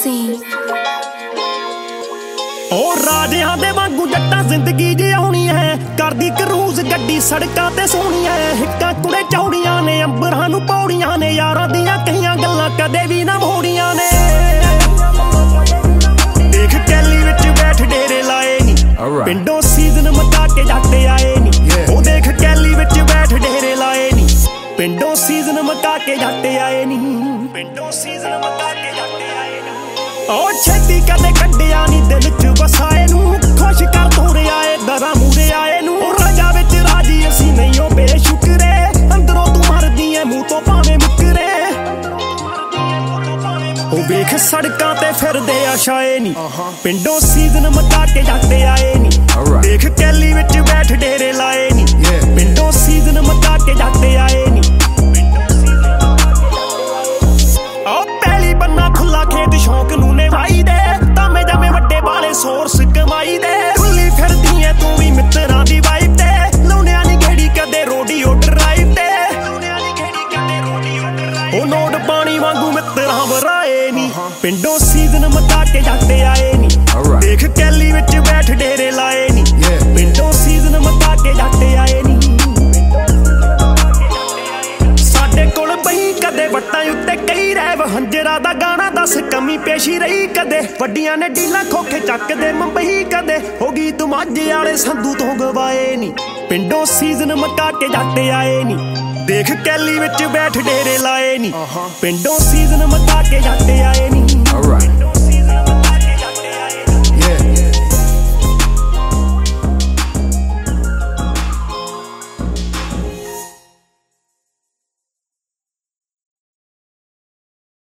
scene। ਉਹ ਰਾਜਿਆਂ ਦੇ ਵਾਂਗੂ ਜੱਟਾਂ ਜ਼ਿੰਦਗੀ ਜਿਉਣੀ ਹੈ, ਕਰਦੀ ਕਰੂਜ਼ ਗੱਡੀ ਸੜਕਾਂ ਤੇ ਸੋਹਣੀ ਹੈ। ਹਿੱਕਾਂ ਕੁੜੇ ਚੌੜੀਆਂ ਨੇ, ਅੰਬਰਾਂ ਨੂੰ ਪੌੜੀਆਂ ਨੇ, ਯਾਰਾਂ ਦੀਆਂ ਕਈਆਂ ਗੱਲਾਂ ਕਦੇ ਵੀ ਨਾ ਮੋੜੀਆਂ ਨੇ। ਦੇਖ ਕੈਲੀ ਵਿੱਚ ਬੈਠ ਡੇਰੇ ਲਾਏ ਨੀ, ਪਿੰਡੋਂ ਸੀਜ਼ਨ ਮਕਾ ਕੇ ਜੱਟ ਆਏ ਨੀ। ਉਹ ਦੇਖ ਕੈਲੀ ਵਿੱਚ ਬੈਠ ਡੇਰੇ ਲਾਏ ਨੀ, ਪਿੰਡੋਂ ਸੀਜ਼ਨ ਮਕਾ ਕੇ ਜੱਟ ਆਏ ਨੀ। ਪਿੰਡੋਂ ਸੀਜ਼ਨ ਮਕਾ ਕੇ ਜੱਟ ਆਏ ਨੀ। ਉਹ ਛੇਤੀ ਕਦੇ ਕੱਢਿਆ ਨੀ ਦਿਲ ਚ ਵਸਾਏ ਨੂੰ, ਖੁਸ਼ ਕਰ ਤੋਰੇ ਆਏ ਦਰਾਂ ਮੂਰੇ ਆਏ ਨੂੰ। ਉਹ ਰਾਜਾ ਵਿੱਚ ਰਾਜੀ ਅਸੀਂ ਨਹੀਂ ਉਹ ਬੇਸ਼ੁਕਰੇ, ਅੰਦਰੋਂ ਤੂੰ ਮਰਦੀ ਐ ਮੂੰਹ ਤੋਂ ਭਾਵੇਂ ਮੁੱਕਰੇ। ਉਹ ਵੇਖ ਸੜਕਾਂ ਤੇ ਫਿਰਦੇ ਆ ਛਾਏ ਨੀ, ਪਿੰਡੋਂ ਸੀਜ਼ਨ ਮਕਾ ਕੇ ਜੱਟ ਆਏ ਨੀ। ਦੇਖ ਕੈਲੀ ਵਿੱਚ ਬੈਠ ਡੇਰੇ ਲਾਏ ਨੀ, ਪਿੰਡੋਂ ਸੀਜ਼ਨ ਮਕਾ ਕੇ ਜੱਟ ਆਏ ਨੀ। ਬੰਨਾ ਖੁੱਲਾ ਖੇਤ ਸ਼ੌਕ ਨੂੰ ਨਿਭਾਈ ਦੇ, ਤਾਵੇਂ ਜਾਵੇਂ ਵੱਡੇ ਵਾਲੇ ਸੋਰਸ ਕਮਾਈ ਦੇ। ਖੁੱਲੀ ਫਿਰਦੀ ਐ ਤੂੰ ਵੀ ਮਿੱਤਰਾਂ ਦੀ ਵਾਈਬ ਤੇ, ਲਾਉਣਿਆ ਨੀ ਘੇੜੀ ਕਦੇ ਰੋਡੀਓ ਡਰਾਈਵ ਤੇ। ਉਹ ਨੋਟ ਪਾਣੀ ਵਾਂਗੂ ਮਿੱਤਰਾਂ ਵਰਾਏ ਨੀ, ਪਿੰਡੋਂ ਸੀਜ਼ਨ ਮਕਾ ਕੇ ਜੱਟ ਆਏ ਨੀ। ਦੇਖ ਕੈਲੀ ਵਿੱਚ ਬੈਠ ਡੇਰੇ ਲਾਏ ਨੀ, ਪਿੰਡੋਂ ਸੀਜ਼ਨ ਮਕਾ ਕੇ ਜੱਟ ਆਏ ਨੀ। ਸਾਡੇ ਕੋਲ ਬਈ ਕਦੇ ਵੱਟਾਂ ਉੱਤੇ ਕਈ ਰੈਵ, ਹੰਜਰਾ ਦਾ ਗਾਣਾ ਦੱਸ ਕਮੀ ਪੇਸ਼ੀ ਰਹੀ ਕਦੇ। ਵੱਡੀਆਂ ਨੇ ਡੀਲਾਂ ਖੋਖੇ ਚੱਕਦੇ ਮੁੰਬਈ ਕਦੇ, ਹੋ ਗਈ ਤੂੰ ਮਾਝੇ ਵਾਲੇ ਸੰਧੂ ਤੋਂ ਗਵਾਏ ਨੀ, ਪਿੰਡੋਂ ਸੀਜ਼ਨ ਮਕਾ ਕੇ ਜੱਟ ਆਏ ਨੀ। ਦੇਖ ਕੈਲੀ ਵਿੱਚ ਬੈਠ ਡੇਰੇ ਲਾਏ ਨੀ, ਪਿੰਡੋਂ ਸੀਜ਼ਨ ਮਕਾ ਕੇ ਜੱਟ ਆਏ ਨੀ।